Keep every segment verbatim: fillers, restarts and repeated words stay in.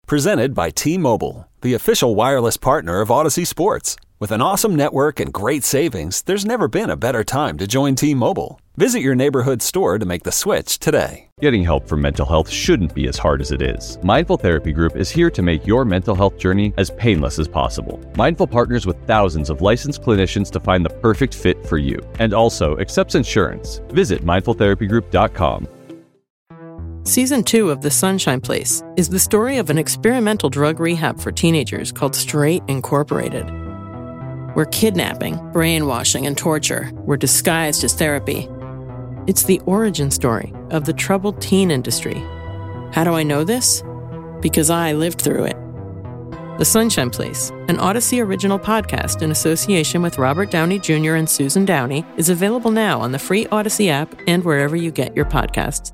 Presented by T-Mobile, the official wireless partner of Odyssey Sports. With an awesome network and great savings, there's never been a better time to join T-Mobile. Visit your neighborhood store to make the switch today. Getting help for mental health shouldn't be as hard as it is. Mindful Therapy Group is here to make your mental health journey as painless as possible. Mindful partners with thousands of licensed clinicians to find the perfect fit for you, and also accepts insurance. Visit mindful therapy group dot com. Season two of The Sunshine Place is the story of an experimental drug rehab for teenagers called Straight Incorporated, where kidnapping, brainwashing, and torture were disguised as therapy. It's the origin story of the troubled teen industry. How do I know this? Because I lived through it. The Sunshine Place, an Odyssey original podcast in association with Robert Downey Junior and Susan Downey, is available now on the free Odyssey app and wherever you get your podcasts.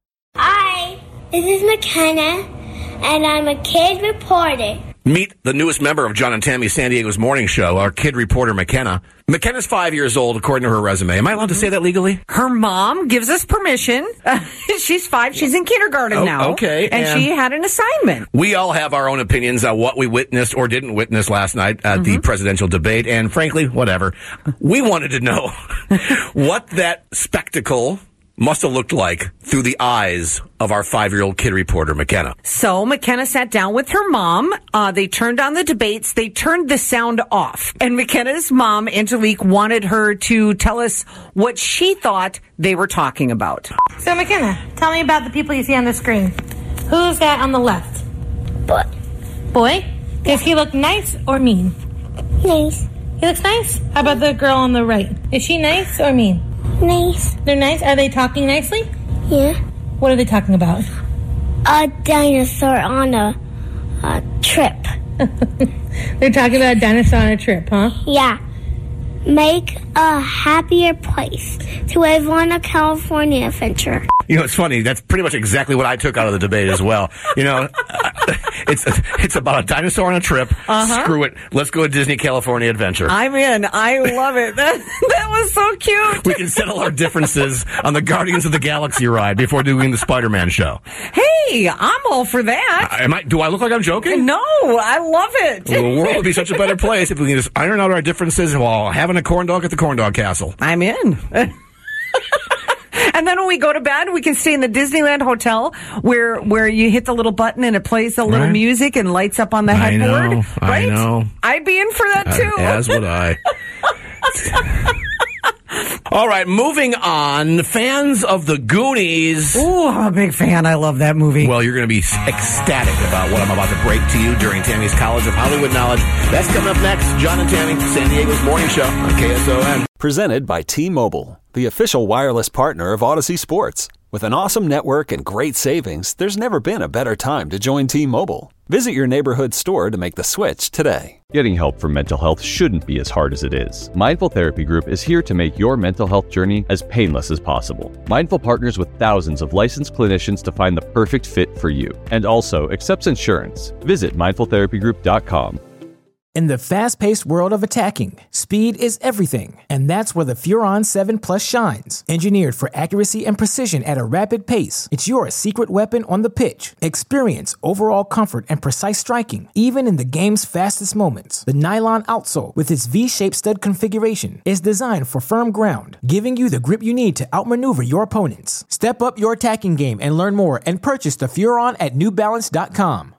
Hi, this is McKenna, and I'm a kid reporter. Meet the newest member of John and Tammy's San Diego's morning show, our kid reporter, McKenna. McKenna's five years old, according to her resume. Am I allowed to say that legally? Her mom gives us permission. Uh, she's five. She's in kindergarten oh, now. Okay. And, and she had an assignment. We all have our own opinions on what we witnessed or didn't witness last night at mm-hmm. the presidential debate. And frankly, whatever. We wanted to know what that spectacle must have looked like through the eyes of our five-year-old kid reporter, McKenna. So McKenna sat down with her mom. Uh, they turned on the debates. They turned the sound off. And McKenna's mom, Angelique, wanted her to tell us what she thought they were talking about. So McKenna, tell me about the people you see on the screen. Who's that on the left? Boy. Boy? Does he look nice or mean? Nice. He looks nice? How about the girl on the right? Is she nice or mean? Nice. They're nice? Are they talking nicely? Yeah. What are they talking about? A dinosaur on a, a trip. They're talking about a dinosaur on a trip, huh? Yeah. Make a happier place to live on a California adventure. You know, it's funny. That's pretty much exactly what I took out of the debate as well. You know, it's it's about a dinosaur on a trip. Uh-huh. Screw it. Let's go to Disney California Adventure. I'm in. I love it. That, that was so cute. We can settle our differences on the Guardians of the Galaxy ride before doing the Spider-Man show. Hey, I'm all for that. Uh, am I? Do I look like I'm joking? No, I love it. Well, the world would be such a better place if we can just iron out our differences while having a corn dog at the corn dog castle. I'm in. And then when we go to bed, we can stay in the Disneyland Hotel where where you hit the little button and it plays the little right. music and lights up on the headboard. I know, right? I know. I'd be in for that, too. Uh, as would I. All right, moving on. Fans of The Goonies. Ooh, I'm a big fan. I love that movie. Well, you're going to be ecstatic about what I'm about to break to you during Tammy's College of Hollywood Knowledge. That's coming up next. John and Tammy, San Diego's morning show on K S O N. Presented by T-Mobile, the official wireless partner of Odyssey Sports. With an awesome network and great savings, there's never been a better time to join T-Mobile. Visit your neighborhood store to make the switch today. Getting help for mental health shouldn't be as hard as it is. Mindful Therapy Group is here to make your mental health journey as painless as possible. Mindful partners with thousands of licensed clinicians to find the perfect fit for you, and also accepts insurance. Visit mindful therapy group dot com. In the fast-paced world of attacking, speed is everything, and that's where the Furon seven Plus shines. Engineered for accuracy and precision at a rapid pace, it's your secret weapon on the pitch. Experience overall comfort and precise striking, even in the game's fastest moments. The nylon outsole, with its V-shaped stud configuration, is designed for firm ground, giving you the grip you need to outmaneuver your opponents. Step up your attacking game and learn more and purchase the Furon at new balance dot com.